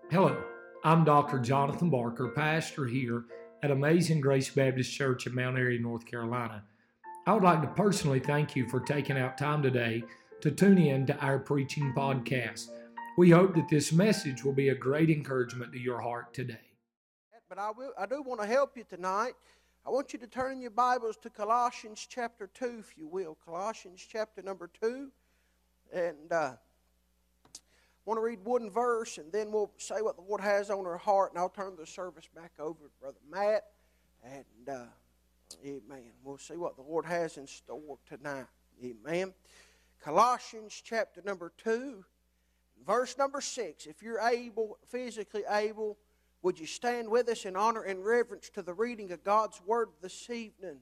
Hello, I'm Dr. Jonathan Barker, pastor here at Amazing Grace Baptist Church in Mount Airy, North Carolina. I would like to personally thank you for taking out time today to tune in to our preaching podcast. We hope that this message will be a great encouragement to your heart today. But I do want to help you tonight. I want you to turn in your Bibles to Colossians chapter 2, if you will. Colossians chapter number 2. And I want to read one verse, and then we'll say what the Lord has on our heart, and I'll turn the service back over to Brother Matt. And amen. We'll see what the Lord has in store tonight. Amen. Colossians chapter number 2, verse number 6. If you're able, physically able, would you stand with us in honor and reverence to the reading of God's Word this evening?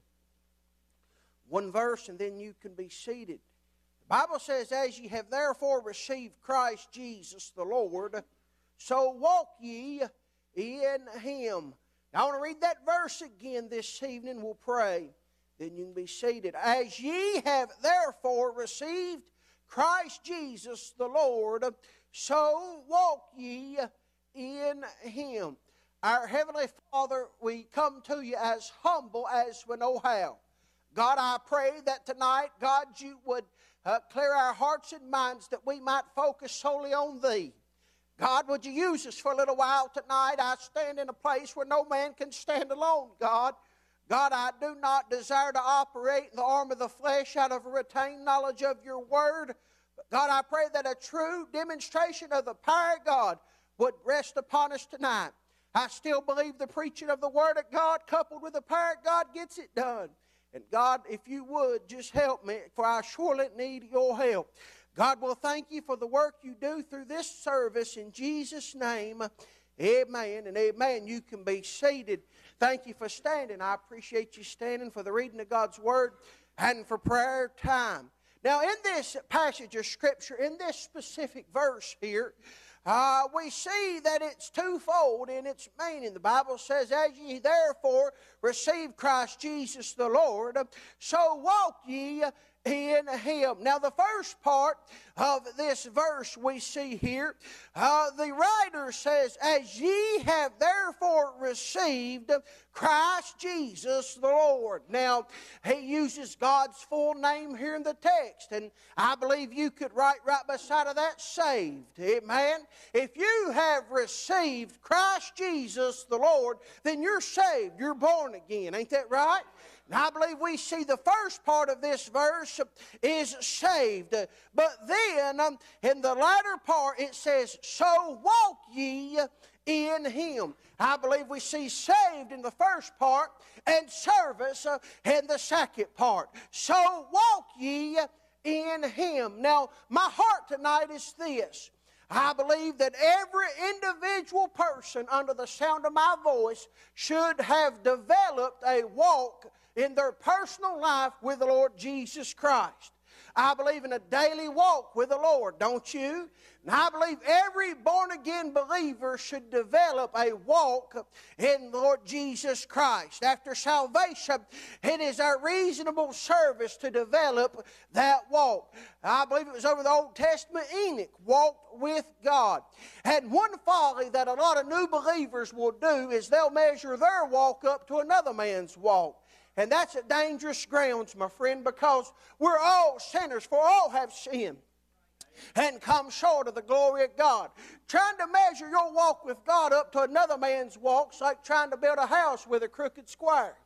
One verse, and then you can be seated. The Bible says, "As ye have therefore received Christ Jesus the Lord, so walk ye in Him." Now, I want to read that verse again this evening. We'll pray. Then you can be seated. "As ye have therefore received Christ Jesus the Lord, so walk ye in Him." Our Heavenly Father, we come to you as humble as we know how. God, I pray that tonight, God, you would clear our hearts and minds that we might focus solely on Thee. God, would you use us for a little while tonight? I stand in a place where no man can stand alone, God. God, I do not desire to operate in the arm of the flesh out of a retained knowledge of your word. But God, I pray that a true demonstration of the power of God would rest upon us tonight. I still believe the preaching of the Word of God coupled with the power of God gets it done. And God, if you would, just help me, for I surely need your help. God, will thank you for the work you do through this service in Jesus' name. Amen and amen. You can be seated. Thank you for standing. I appreciate you standing for the reading of God's Word and for prayer time. Now, in this passage of Scripture, in this specific verse here, we see that it's twofold in its meaning. The Bible says, "As ye therefore receive Christ Jesus the Lord, so walk ye in Him." Now, the first part of this verse we see here, the writer says, "As ye have therefore received Christ Jesus the Lord." Now, he uses God's full name here in the text, and I believe you could write right beside of that, saved. Amen. If you have received Christ Jesus the Lord, then you're saved. You're born again. Ain't that right? And I believe we see the first part of this verse is saved. But then, in the latter part, it says, "So walk ye in Him." I believe we see saved in the first part and service in the second part. "So walk ye in Him." Now, my heart tonight is this. I believe that every individual person under the sound of my voice should have developed a walk in their personal life with the Lord Jesus Christ. I believe in a daily walk with the Lord, don't you? And I believe every born-again believer should develop a walk in the Lord Jesus Christ. After salvation, it is our reasonable service to develop that walk. I believe it was over the Old Testament, Enoch walked with God. And one folly that a lot of new believers will do is they'll measure their walk up to another man's walk. And that's a dangerous grounds, my friend, because we're all sinners, for all have sinned and come short of the glory of God. Trying to measure your walk with God up to another man's walk's like trying to build a house with a crooked square.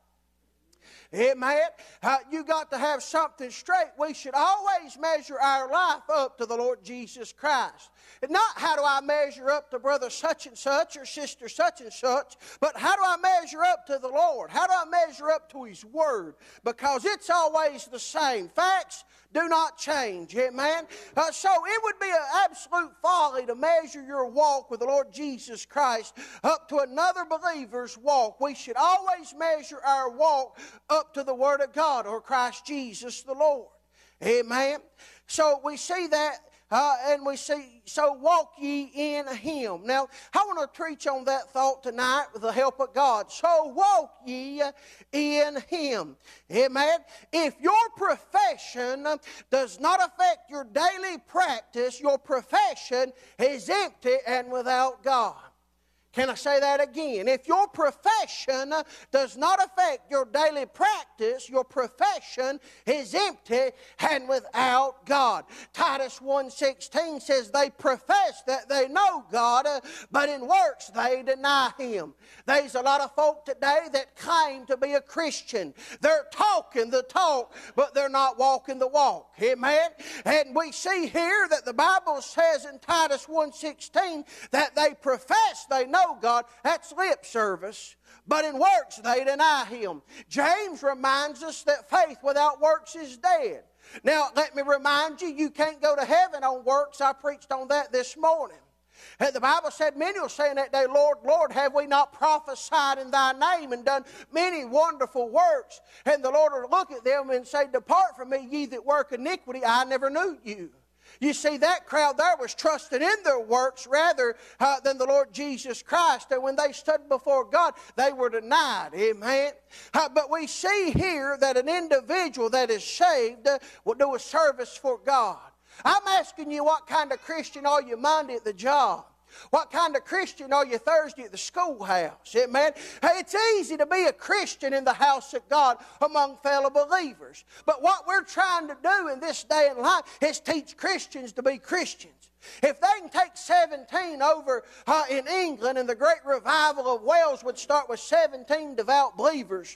Amen. You got to have something straight. We should always measure our life up to the Lord Jesus Christ. And not how do I measure up to brother such and such or sister such and such, but how do I measure up to the Lord? How do I measure up to His Word? Because it's always the same. Facts do not change. Amen. So it would be an absolute folly to measure your walk with the Lord Jesus Christ up to another believer's walk. We should always measure our walk up to the Word of God or Christ Jesus the Lord. Amen. So we see that and we see, "So walk ye in Him." Now, I want to preach on that thought tonight with the help of God. So walk ye in Him. Amen. If your profession does not affect your daily practice, your profession is empty and without God. Can I say that again? If your profession does not affect your daily practice, your profession is empty and without God. Titus 1:16 says they profess that they know God, but in works they deny Him. There's a lot of folk today that claim to be a Christian. They're talking the talk, but they're not walking the walk. Amen? And we see here that the Bible says in Titus 1:16 that they profess they know God. That's lip service. But in works they deny Him. James reminds us that faith without works is dead. Now, let me remind you, you can't go to heaven on works. I preached on that this morning. And the Bible said, many will say in that day, Lord, Lord, have we not prophesied in Thy name and done many wonderful works? And the Lord will look at them and say, depart from me, ye that work iniquity, I never knew you. You see, that crowd there was trusting in their works rather than the Lord Jesus Christ. And when they stood before God, they were denied. Amen. But we see here that an individual that is saved will do a service for God. I'm asking you, what kind of Christian are you Monday at the job? What kind of Christian are you Thursday at the schoolhouse? Amen. It's easy to be a Christian in the house of God among fellow believers. But what we're trying to do in this day and life is teach Christians to be Christians. If they can take 17 over in England, and the great revival of Wales would start with 17 devout believers,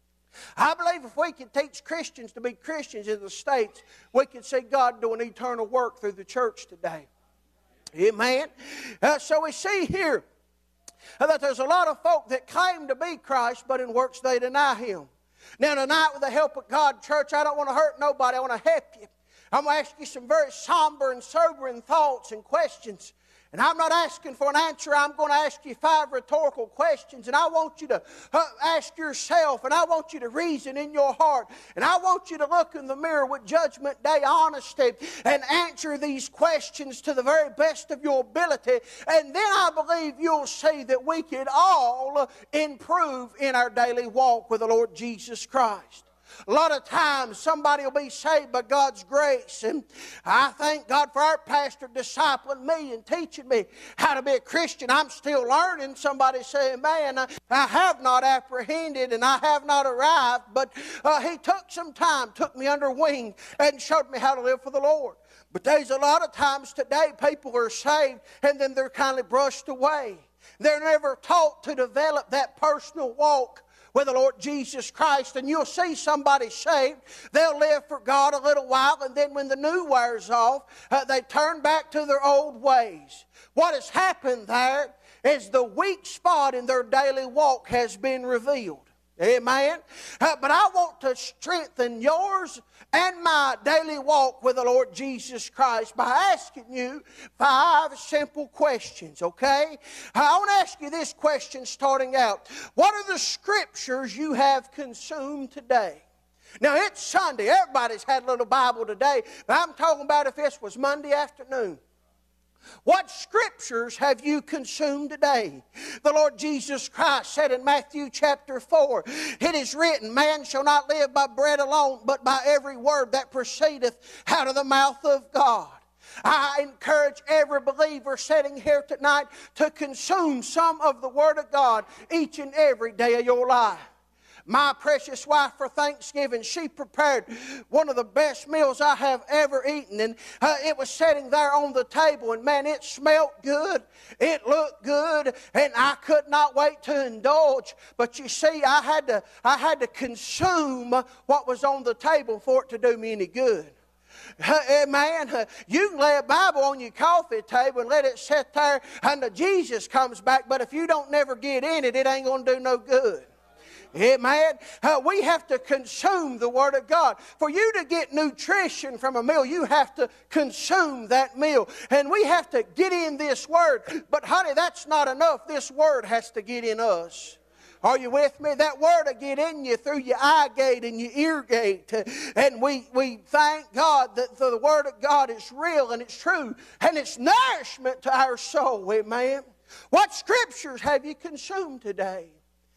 I believe if we could teach Christians to be Christians in the States, we could see God doing eternal work through the church today. Amen. So we see here that there's a lot of folk that claim to be Christ, but in works they deny Him. Now tonight, with the help of God, church, I don't want to hurt nobody. I want to help you. I'm going to ask you some very somber and sobering thoughts and questions. And I'm not asking for an answer. I'm going to ask you 5 rhetorical questions. And I want you to ask yourself, and I want you to reason in your heart. And I want you to look in the mirror with Judgment Day honesty and answer these questions to the very best of your ability. And then I believe you'll see that we can all improve in our daily walk with the Lord Jesus Christ. A lot of times somebody will be saved by God's grace, and I thank God for our pastor discipling me and teaching me how to be a Christian. I'm still learning. Somebody saying, man, I have not apprehended and I have not arrived, but he took some time, took me under wing and showed me how to live for the Lord. But there's a lot of times today people are saved and then they're kind of brushed away. They're never taught to develop that personal walk with the Lord Jesus Christ. And you'll see somebody saved, they'll live for God a little while, and then when the new wears off, they turn back to their old ways. What has happened there is the weak spot in their daily walk has been revealed. Amen. But I want to strengthen yours and my daily walk with the Lord Jesus Christ by asking you 5 simple questions, okay? I want to ask you this question starting out. What are the scriptures you have consumed today? Now, it's Sunday. Everybody's had a little Bible today, but I'm talking about if this was Monday afternoon. What scriptures have you consumed today? The Lord Jesus Christ said in Matthew chapter 4, it is written, man shall not live by bread alone, but by every word that proceedeth out of the mouth of God. I encourage every believer sitting here tonight to consume some of the Word of God each and every day of your life. My precious wife for Thanksgiving, she prepared one of the best meals I have ever eaten. And it was sitting there on the table. And man, it smelled good. It looked good. And I could not wait to indulge. But you see, I had to consume what was on the table for it to do me any good. Amen. You can lay a Bible on your coffee table and let it sit there until Jesus comes back. But if you don't never get in it, it ain't going to do no good. Amen. We have to consume the Word of God. For you to get nutrition from a meal, you have to consume that meal. And we have to get in this Word. But honey, that's not enough. This Word has to get in us. Are you with me? That Word will get in you through your eye gate and your ear gate. And we thank God that the Word of God is real and it's true. And it's nourishment to our soul. Amen. What scriptures have you consumed today?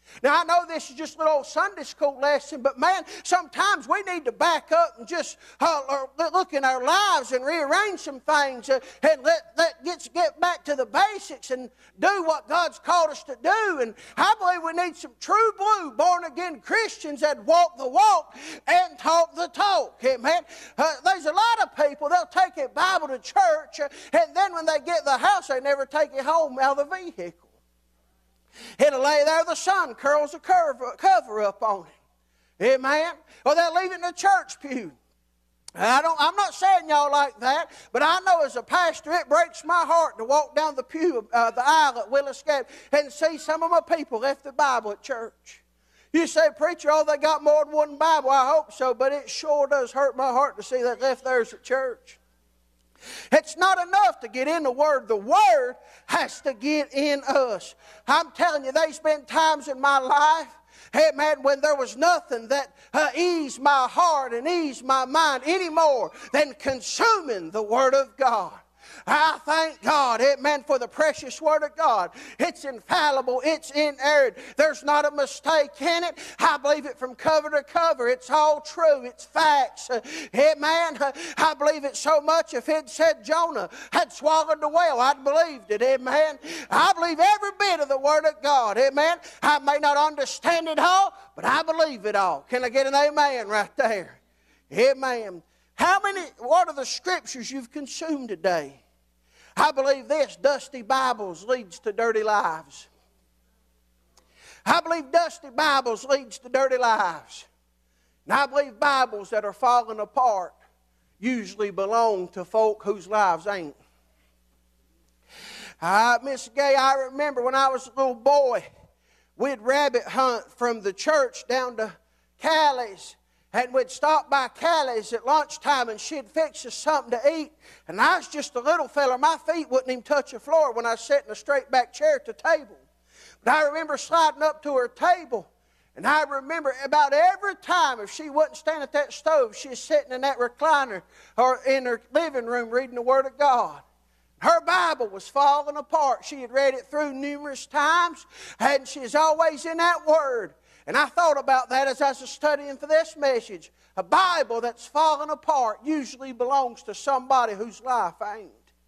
Now, I know this is just a little old Sunday school lesson, but man, sometimes we need to back up and just look in our lives and rearrange some things and get back to the basics and do what God's called us to do. And I believe we need some true blue, born-again Christians that walk the walk and talk the talk. Amen. There's a lot of people, they'll take a Bible to church, and then when they get in the house, they never take it home out of the vehicle. It'll lay there, the sun curls a cover up on it. Amen. Or they'll leave it in the church pew. I'm not saying y'all like that, but I know as a pastor it breaks my heart to walk down the pew, the aisle at Willis Gap and see some of my people left the Bible at church. You say, preacher, oh, they got more than one Bible. I hope so, but it sure does hurt my heart to see they left theirs at church. It's not enough to get in the Word. The Word has to get in us. I'm telling you, there's been times in my life, hey man, when there was nothing that eased my heart and eased my mind any more than consuming the Word of God. I thank God, amen, for the precious Word of God. It's infallible. It's inerrant. There's not a mistake in it. I believe it from cover to cover. It's all true. It's facts. Amen. I believe it so much if it said Jonah had swallowed the whale, I'd believed it. Amen. I believe every bit of the Word of God. Amen. I may not understand it all, but I believe it all. Can I get an amen right there? Amen. What are the scriptures you've consumed today? I believe this, dusty Bibles leads to dirty lives. I believe dusty Bibles leads to dirty lives. And I believe Bibles that are falling apart usually belong to folk whose lives ain't. Miss Gay, I remember when I was a little boy, we'd rabbit hunt from the church down to Callie's. And we'd stop by Callie's at lunchtime and she'd fix us something to eat. And I was just a little fella. My feet wouldn't even touch the floor when I sat in a straight back chair at the table. But I remember sliding up to her table. And I remember about every time if she wasn't standing at that stove, she was sitting in that recliner or in her living room reading the Word of God. Her Bible was falling apart. She had read it through numerous times. And she's always in that Word. And I thought about that as I was studying for this message. A Bible that's fallen apart usually belongs to somebody whose life ain't.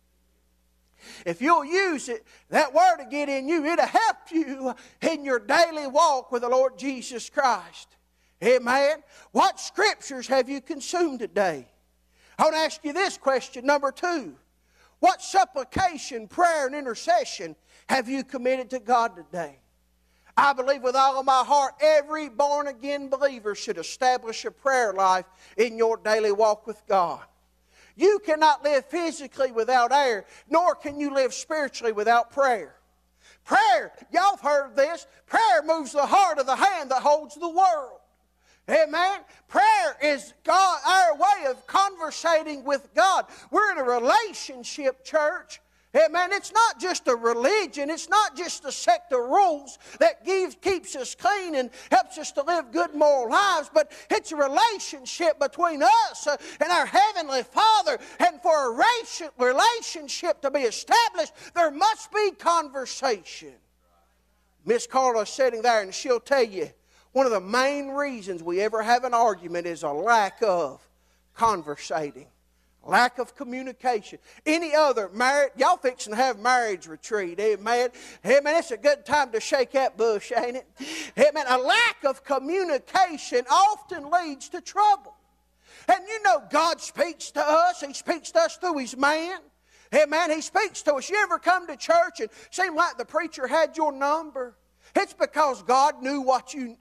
If you'll use it, that Word will get in you. It'll help you in your daily walk with the Lord Jesus Christ. Amen. What scriptures have you consumed today? I want to ask you this question, number 2. What supplication, prayer, and intercession have you committed to God today? I believe with all of my heart, every born-again believer should establish a prayer life in your daily walk with God. You cannot live physically without air, nor can you live spiritually without prayer. Prayer, y'all have heard this, prayer moves the heart of the hand that holds the world. Amen. Prayer is God, our way of conversating with God. We're in a relationship, church. Amen. It's not just a religion. It's not just a set of rules that keeps us clean and helps us to live good moral lives, but it's a relationship between us and our Heavenly Father. And for a relationship to be established, there must be conversation. Miss Carla's sitting there and she'll tell you one of the main reasons we ever have an argument is a lack of conversating. Lack of communication. Any other marriage, y'all fixing to have marriage retreat, amen. Amen. It's a good time to shake that bush, ain't it? Amen. A lack of communication often leads to trouble. And you know God speaks to us. He speaks to us through His man. Amen. He speaks to us. You ever come to church and seem like the preacher had your number? It's because God knew what you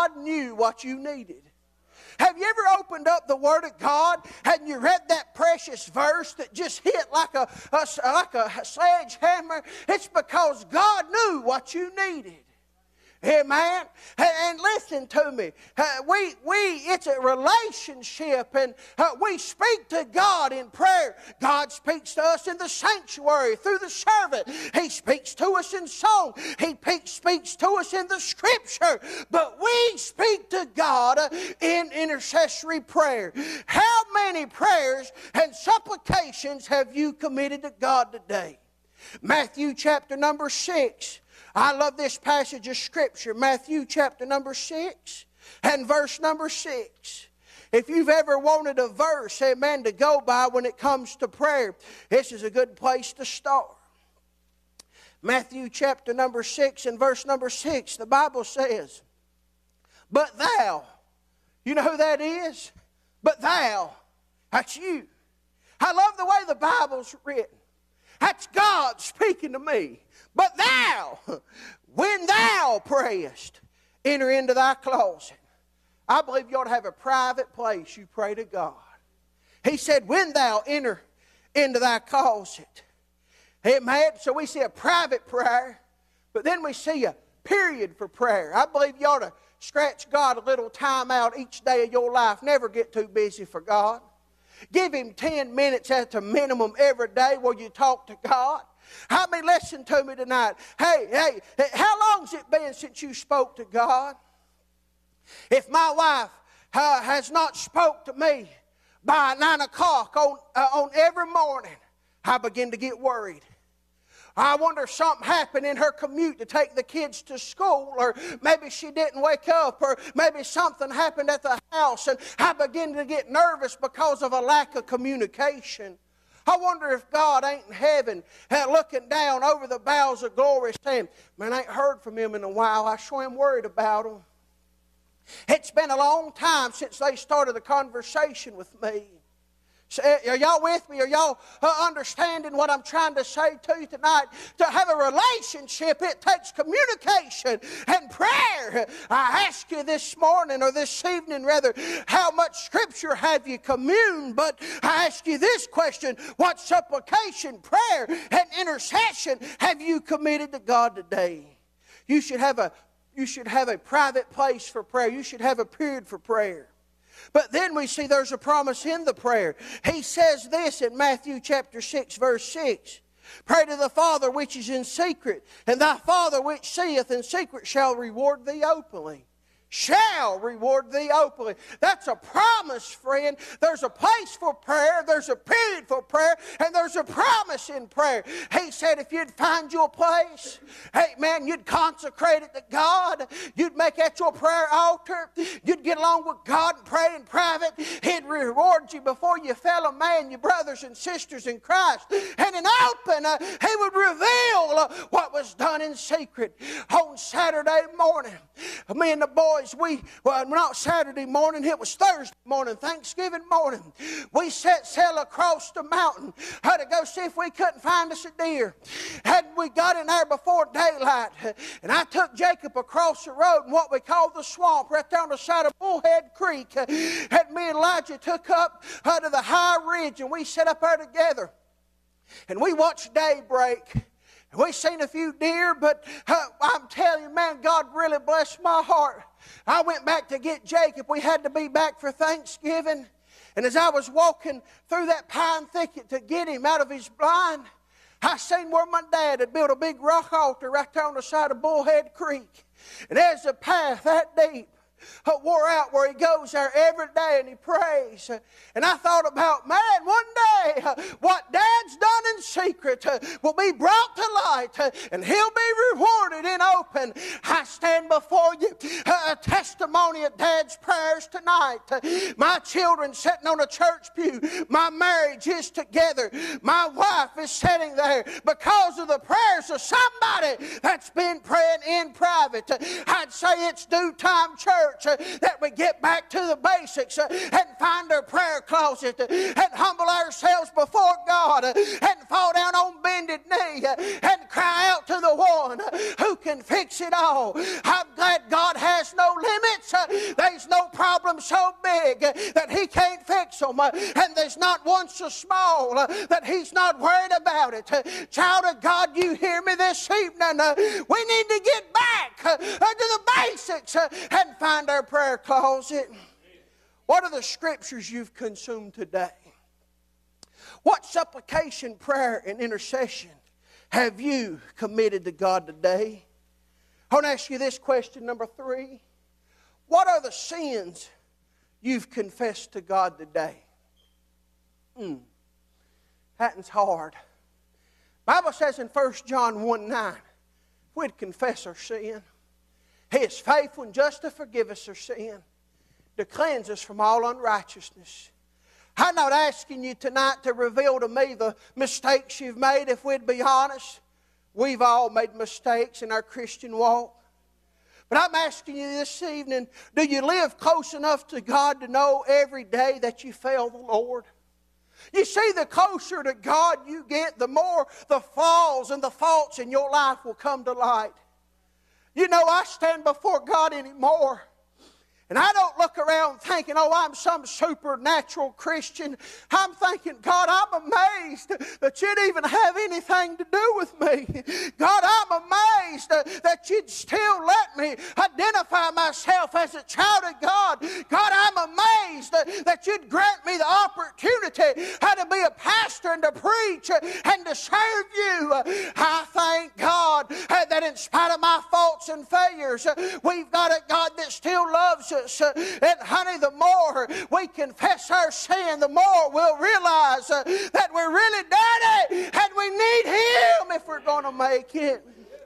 needed. Have you ever opened up the Word of God and you read that precious verse that just hit like a sledgehammer? It's because God knew what you needed. Amen. And listen to me. It's a relationship, and we speak to God in prayer. God speaks to us in the sanctuary through the servant. He speaks to us in song. He speaks to us in the Scripture. But we speak to God in intercessory prayer. How many prayers and supplications have you committed to God today? Matthew chapter number 6. I love this passage of Scripture, Matthew chapter number 6 and verse number 6. If you've ever wanted a verse, amen, to go by when it comes to prayer, this is a good place to start. Matthew chapter number 6 and verse number 6, the Bible says, but thou, you know who that is? But thou, that's you. I love the way the Bible's written. That's God speaking to me. But thou, when thou prayest, enter into thy closet. I believe you ought to have a private place you pray to God. He said, when thou enter into thy closet. Amen. So we see a private prayer, but then we see a period for prayer. I believe you ought to scratch God a little time out each day of your life. Never get too busy for God. Give Him 10 minutes at the minimum every day where you talk to God. How many listen to me tonight? Hey, how long's it been since you spoke to God? If my wife has not spoke to me by 9 o'clock on every morning, I begin to get worried. I wonder if something happened in her commute to take the kids to school, or maybe she didn't wake up, or maybe something happened at the house, and I begin to get nervous because of a lack of communication. I wonder if God ain't in heaven looking down over the bowels of glory saying, man, I ain't heard from Him in a while. I sure am worried about Him. It's been a long time since they started a conversation with me. Are y'all with me? Are y'all understanding what I'm trying to say to you tonight? To have a relationship, it takes communication and prayer. I ask you this morning, or this evening rather, how much Scripture have you communed? But I ask you this question, what supplication, prayer, and intercession have you committed to God today? You should have a private place for prayer. You should have a period for prayer. But then we see there's a promise in the prayer. He says this in Matthew chapter 6, verse 6. Pray to the Father which is in secret, and thy Father which seeth in secret shall reward thee openly. Shall reward thee openly. That's a promise, friend. There's a place for prayer, there's a period for prayer, and there's a promise in prayer. He said if you'd find your place, hey man, you'd consecrate it to God, you'd make that your prayer altar, you'd get along with God and pray in private, He'd reward you before your fellow man, your brothers and sisters in Christ. And in open, He would reveal what was done in secret. On Saturday morning, me and the boys, not Saturday morning, it was Thursday morning, Thanksgiving morning. We set sail across the mountain to go see if we couldn't find us a deer. And we got in there before daylight. And I took Jacob across the road in what we call the swamp, right there on the side of Bullhead Creek. And me and Elijah took up to the high ridge, and we sat up there together. And we watched daybreak. We seen a few deer, but I'm telling you, man, God really blessed my heart. I went back to get Jacob. We had to be back for Thanksgiving. And as I was walking through that pine thicket to get him out of his blind, I seen where my dad had built a big rock altar right there on the side of Bullhead Creek. And there's a path that deep wore out where he goes there every day and he prays. And I thought about, man, one day what Dad's done in secret will be brought to light, and He'll be rewarded in open. I stand before you a testimony of Dad's prayers tonight. My children sitting on a church pew. My marriage is together. My wife is sitting there because of the prayers of somebody that's been praying in private. I'd say it's due time, church, that we get back to the basics and find our prayer closet and humble ourselves before God and fall down on bended knee and cry out to the one who can fix it all. I'm glad God has no limits. There's no problem so big that He can't fix them, and there's not one so small that He's not worried about it. Child of God, you hear me this evening? We need to get back to the basics and find our prayer closet. What are the scriptures you've consumed today? What supplication, prayer, and intercession have you committed to God today? I want to ask you this question, number 3. What are the sins you've confessed to God today? That's hard. The Bible says in 1 John 1:9, if we'd confess our sin. He is faithful and just to forgive us our sin, to cleanse us from all unrighteousness. I'm not asking you tonight to reveal to me the mistakes you've made. If we'd be honest, we've all made mistakes in our Christian walk. But I'm asking you this evening, do you live close enough to God to know every day that you fail the Lord? You see, the closer to God you get, the more the flaws and the faults in your life will come to light. You know, I stand before God anymore, and I don't look around thinking, oh, I'm some supernatural Christian. I'm thinking, God, I'm amazed that you'd even have anything to do with me. God, I'm amazed that you'd still let me identify myself as a child of God. God, I'm amazed that you'd grant me the opportunity to be a pastor and to preach and to serve you. I thank God that in spite of my faults and failures, we've got a God that still loves us. And honey, the more we confess our sin, the more we'll realize that we're really dirty and we need Him if we're going to make it.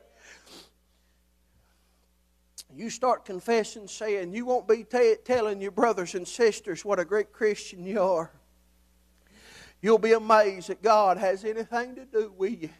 You start confessing sin, you won't be telling your brothers and sisters what a great Christian you are. You'll be amazed that God has anything to do with you.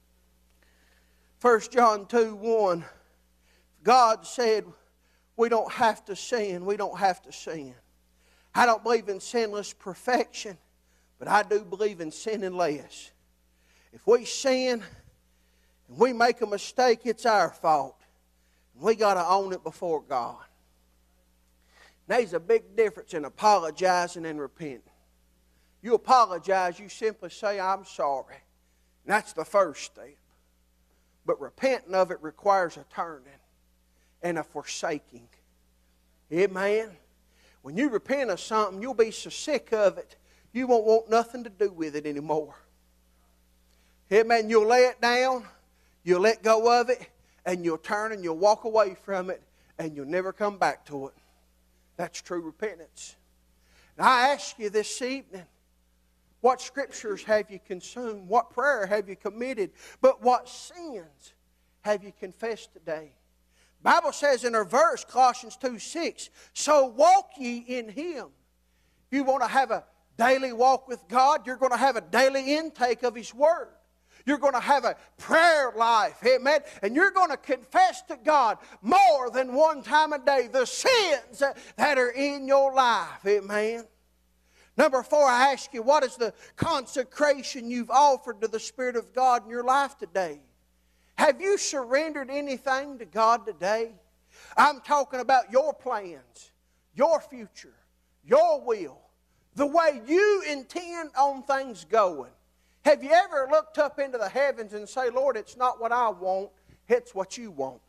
1 John 2:1, God said, we don't have to sin. We don't have to sin. I don't believe in sinless perfection, but I do believe in sinning less. If we sin and we make a mistake, it's our fault. And we got to own it before God. There's a big difference in apologizing and repenting. You apologize, you simply say, I'm sorry. And that's the first step. But repenting of it requires a turning and a forsaking. Amen. When you repent of something, you'll be so sick of it, you won't want nothing to do with it anymore. Amen. You'll lay it down, you'll let go of it, and you'll turn and you'll walk away from it, and you'll never come back to it. That's true repentance. And I ask you this evening, what scriptures have you consumed? What prayer have you committed? But what sins have you confessed today? The Bible says in our verse, Colossians 2:6, so walk ye in Him. If you want to have a daily walk with God, you're going to have a daily intake of His Word. You're going to have a prayer life, amen? And you're going to confess to God more than one time a day the sins that are in your life, amen? Number 4, I ask you, what is the consecration you've offered to the Spirit of God in your life today? Have you surrendered anything to God today? I'm talking about your plans, your future, your will, the way you intend on things going. Have you ever looked up into the heavens and say, Lord, it's not what I want, it's what you want?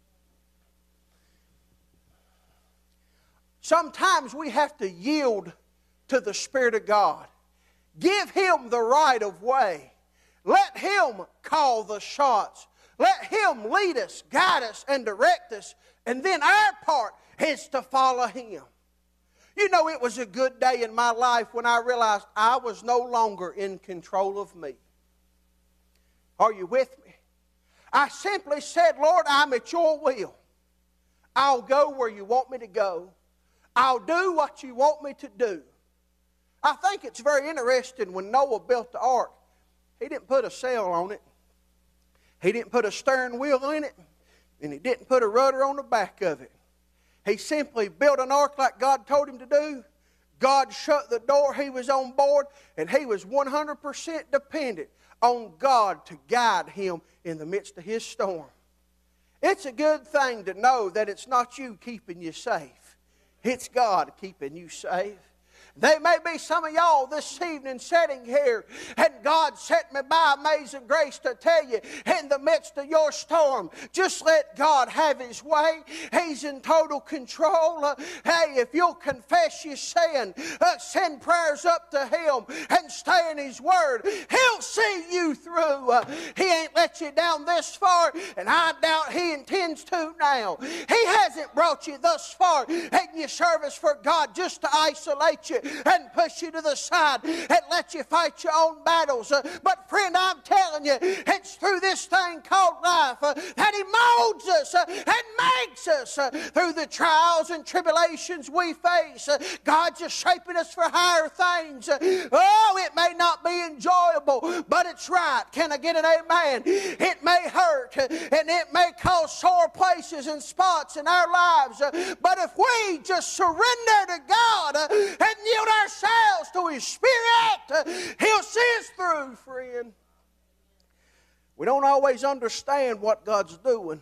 Sometimes we have to yield to the Spirit of God. Give Him the right of way. Let Him call the shots. Let Him lead us, guide us, and direct us. And then our part is to follow Him. You know, it was a good day in my life when I realized I was no longer in control of me. Are you with me? I simply said, Lord, I'm at your will. I'll go where you want me to go. I'll do what you want me to do. I think it's very interesting when Noah built the ark, he didn't put a sail on it. He didn't put a stern wheel in it, and he didn't put a rudder on the back of it. He simply built an ark like God told him to do. God shut the door, he was on board, and he was 100% dependent on God to guide him in the midst of his storm. It's a good thing to know that it's not you keeping you safe. It's God keeping you safe. There may be some of y'all this evening sitting here, and God sent me by amazing grace to tell you, in the midst of your storm, just let God have His way. He's in total control. Hey, if you'll confess your sin, send prayers up to Him, and stay in His Word, He'll see you through. He ain't let you down this far, and I doubt He intends to now. He hasn't brought you thus far in your service for God just to isolate you and push you to the side and let you fight your own battles. But friend, I'm telling you, it's through this thing thing called life, that He molds us and makes us through the trials and tribulations we face. God's just shaping us for higher things. Oh, it may not be enjoyable, but it's right. Can I get an amen? It may hurt, and it may cause sore places and spots in our lives, but if we just surrender to God and yield ourselves to His Spirit, He'll see us through, friend. We don't always understand what God's doing.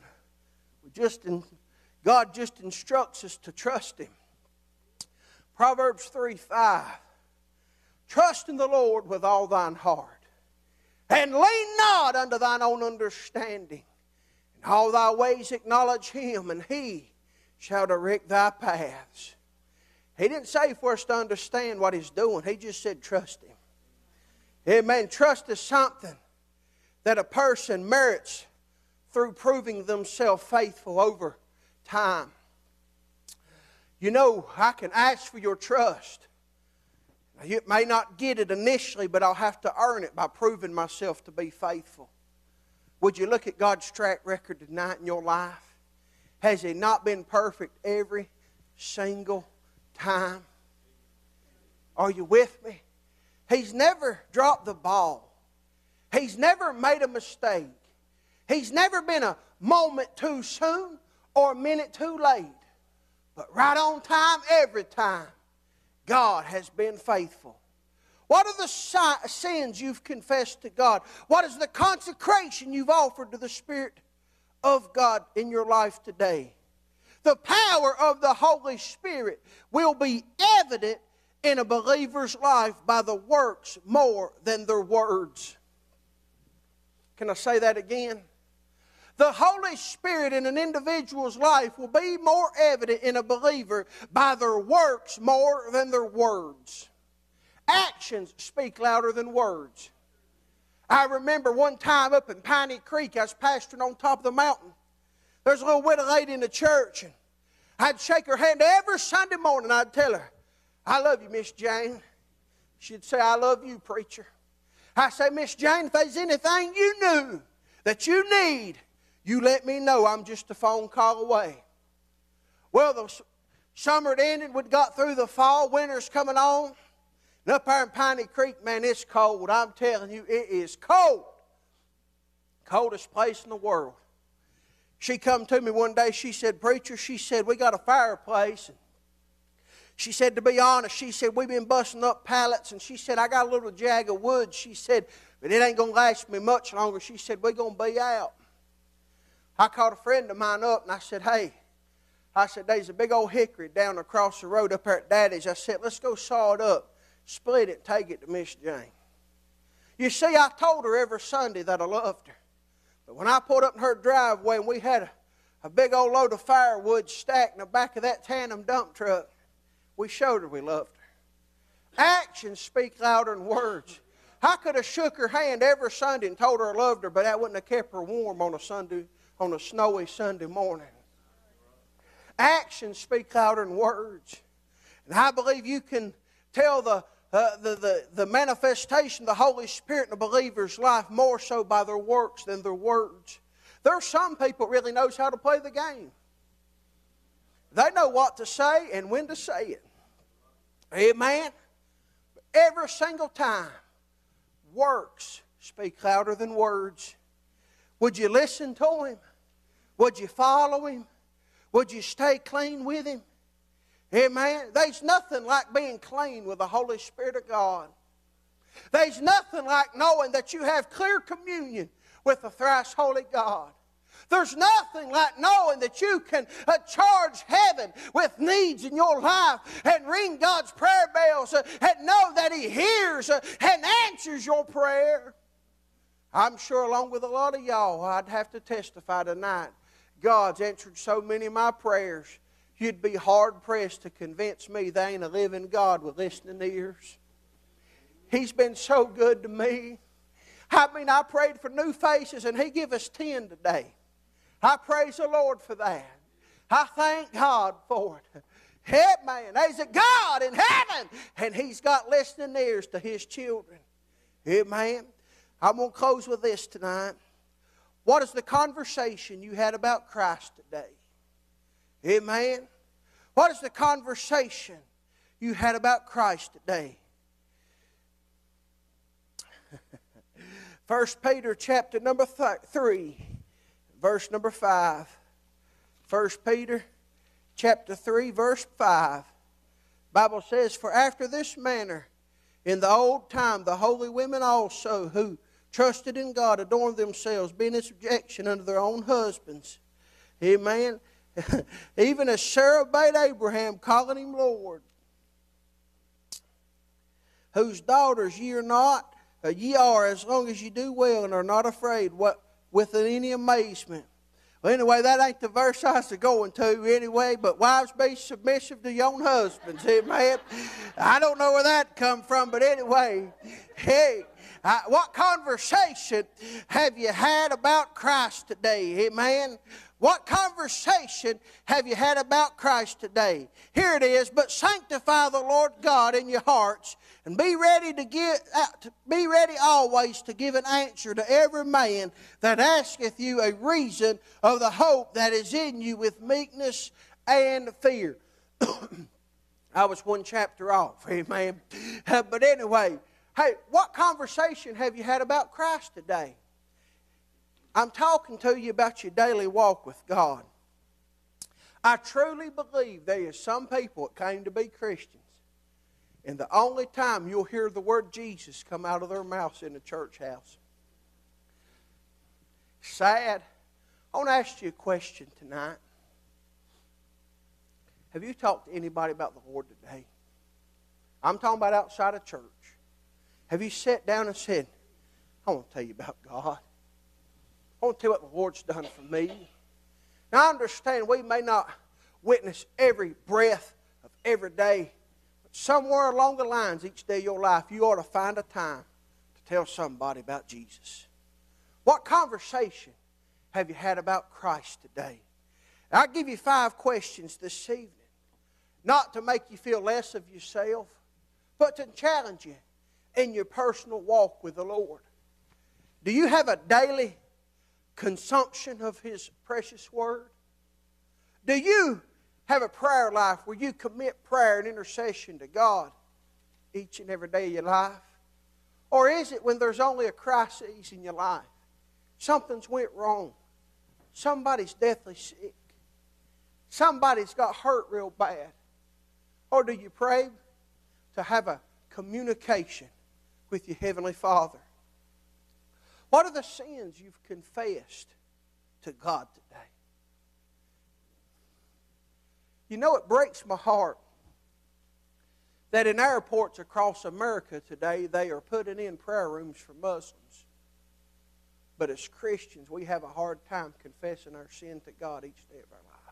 God just instructs us to trust Him. Proverbs 3:5. Trust in the Lord with all thine heart, and lean not unto thine own understanding. In all thy ways acknowledge Him, and He shall direct thy paths. He didn't say for us to understand what He's doing. He just said trust Him. Amen. Trust is something that a person merits through proving themselves faithful over time. You know, I can ask for your trust. Now, you may not get it initially, but I'll have to earn it by proving myself to be faithful. Would you look at God's track record tonight in your life? Has He not been perfect every single time? Are you with me? He's never dropped the ball. He's never made a mistake. He's never been a moment too soon or a minute too late. But right on time, every time, God has been faithful. What are the sins you've confessed to God? What is the consecration you've offered to the Spirit of God in your life today? The power of the Holy Spirit will be evident in a believer's life by the works more than their words. Can I say that again? The Holy Spirit in an individual's life will be more evident in a believer by their works more than their words. Actions speak louder than words. I remember one time up in Piney Creek, I was pastoring on top of the mountain. There's a little widow lady in the church, and I'd shake her hand every Sunday morning. I'd tell her, I love you, Miss Jane. She'd say, I love you, preacher. I say, Miss Jane, if there's anything you knew that you need, you let me know. I'm just a phone call away. Well, the summer had ended. We'd got through the fall. Winter's coming on. And up there in Piney Creek, man, it's cold. I'm telling you, it is cold. Coldest place in the world. She come to me one day. She said, preacher, she said, we got a fireplace. And she said, to be honest, she said, we've been busting up pallets. And she said, I got a little jag of wood. She said, but it ain't going to last me much longer. She said, we're going to be out. I called a friend of mine up and I said, hey, there's a big old hickory down across the road up there at Daddy's. I said, let's go saw it up, split it, take it to Miss Jane. You see, I told her every Sunday that I loved her. But when I pulled up in her driveway and we had a big old load of firewood stacked in the back of that tandem dump truck, we showed her we loved her. Actions speak louder than words. I could have shook her hand every Sunday and told her I loved her, but that wouldn't have kept her warm on a snowy Sunday morning. Actions speak louder than words. And I believe you can tell the manifestation of the Holy Spirit in a believer's life more so by their works than their words. There are some people that really knows how to play the game. They know what to say and when to say it. Amen? Every single time, works speak louder than words. Would you listen to Him? Would you follow Him? Would you stay clean with Him? Amen. There's nothing like being clean with the Holy Spirit of God. There's nothing like knowing that you have clear communion with the thrice holy God. There's nothing like knowing that you can charge heaven with needs in your life and ring God's prayer bells and know that He hears and answers your prayer. I'm sure along with a lot of y'all, I'd have to testify tonight, God's answered so many of my prayers, you'd be hard-pressed to convince me they ain't a living God with listening ears. He's been so good to me. I mean, I prayed for new faces and He gave us 10 today. I praise the Lord for that. I thank God for it. Amen. There's a God in heaven and He's got listening ears to His children. Amen. I'm going to close with this tonight. What is the conversation you had about Christ today? Amen. What is the conversation you had about Christ today? 1 Peter chapter number 3, verse number 5. 1 Peter chapter 3, verse 5. Bible says, "For after this manner, in the old time, the holy women also, who trusted in God, adorned themselves, being in subjection unto their own husbands." Amen. Even as Sarah obeyed Abraham, calling him Lord. "Whose daughters ye are not, ye are, as long as ye do well and are not afraid with any amazement." Well, anyway, that ain't the verse I was going to anyway, but wives, be submissive to your own husbands. Amen. I don't know where that come from, but anyway, hey, what conversation have you had about Christ today? Amen. What conversation have you had about Christ today? Here it is. "But sanctify the Lord God in your hearts, and be ready always to give an answer to every man that asketh you a reason of the hope that is in you with meekness and fear." I was one chapter off, amen. But anyway, hey, what conversation have you had about Christ today? I'm talking to you about your daily walk with God. I truly believe there is some people that came to be Christians, and the only time you'll hear the word Jesus come out of their mouths in the church house. Sad. I want to ask you a question tonight. Have you talked to anybody about the Lord today? I'm talking about outside of church. Have you sat down and said, "I want to tell you about God. I want to tell you what the Lord's done for me"? Now, I understand we may not witness every breath of every day, but somewhere along the lines each day of your life, you ought to find a time to tell somebody about Jesus. What conversation have you had about Christ today? I'll give you 5 questions this evening, not to make you feel less of yourself, but to challenge you in your personal walk with the Lord. Do you have a daily consumption of His precious Word? Do you have a prayer life where you commit prayer and intercession to God each and every day of your life? Or is it when there's only a crisis in your life? Something's went wrong. Somebody's deathly sick. Somebody's got hurt real bad. Or do you pray to have a communication with your Heavenly Father? What are the sins you've confessed to God today? You know, it breaks my heart that in airports across America today, they are putting in prayer rooms for Muslims. But as Christians, we have a hard time confessing our sin to God each day of our life.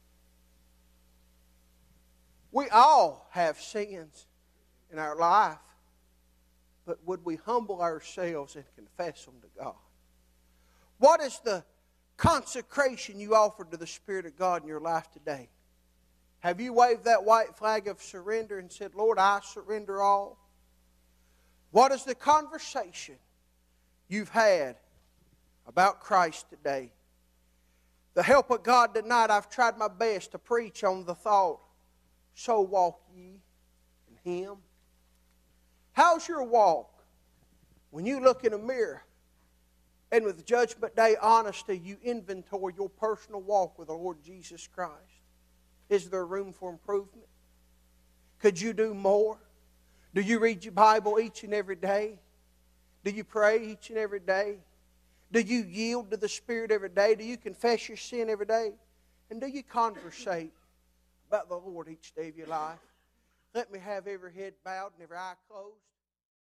We all have sins in our life. But would we humble ourselves and confess them to God? What is the consecration you offered to the Spirit of God in your life today? Have you waved that white flag of surrender and said, "Lord, I surrender all"? What is the conversation you've had about Christ today? The help of God tonight, I've tried my best to preach on the thought, "So walk ye in Him." How's your walk when you look in a mirror and with Judgment Day honesty you inventory your personal walk with the Lord Jesus Christ? Is there room for improvement? Could you do more? Do you read your Bible each and every day? Do you pray each and every day? Do you yield to the Spirit every day? Do you confess your sin every day? And do you conversate about the Lord each day of your life? Let me have every head bowed and every eye closed.